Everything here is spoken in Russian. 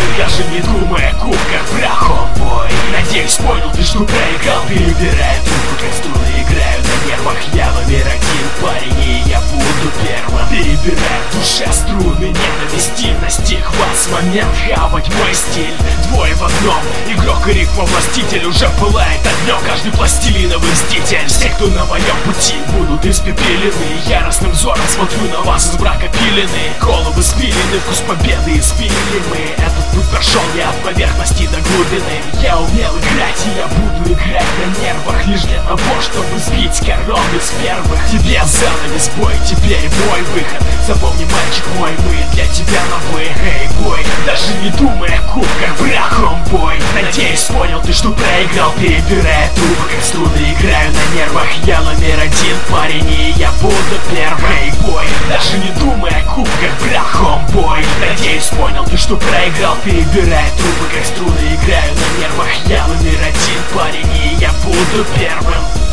даже не думая, кубках брахом бой. Надеюсь, понял ты, что проиграл. Перебирая трубы, как струны, играю на нервах. Я номер один парень, и я буду первым. Перебирая в душе струны ненависти. Настиг вас момент хавать мой стиль. Двое в одном, игрок и рифма властитель. Уже пылает огнем каждый пластилиновый мститель. Все, кто на моем пути, будут испепелены. Яростным взором смотрю на вас из брака пилены. Головы спилены, вкус победы испилили мы. Этот путь прошел я от поверхности до глубины. Я умел играть, и я буду играть на нервах. Лишь для того, чтобы сбить корон из первых. Тебе занавес бой, теперь мой выход. Запомни, мальчик мой, мы для тебя новые. Эй, бой, даже не думай о кубках, брахом бой. Надеюсь, понял ты, что проиграл. Перебирая трубы, как струны, играю на нервах. Я номер один парень, и я буду первым. Эй, бой, даже не думай о кубках, брахом бой. Надеюсь, понял ты, что проиграл. Перебирая трубы, как струны, играю на нервах. Я номер один парень, и я буду первым.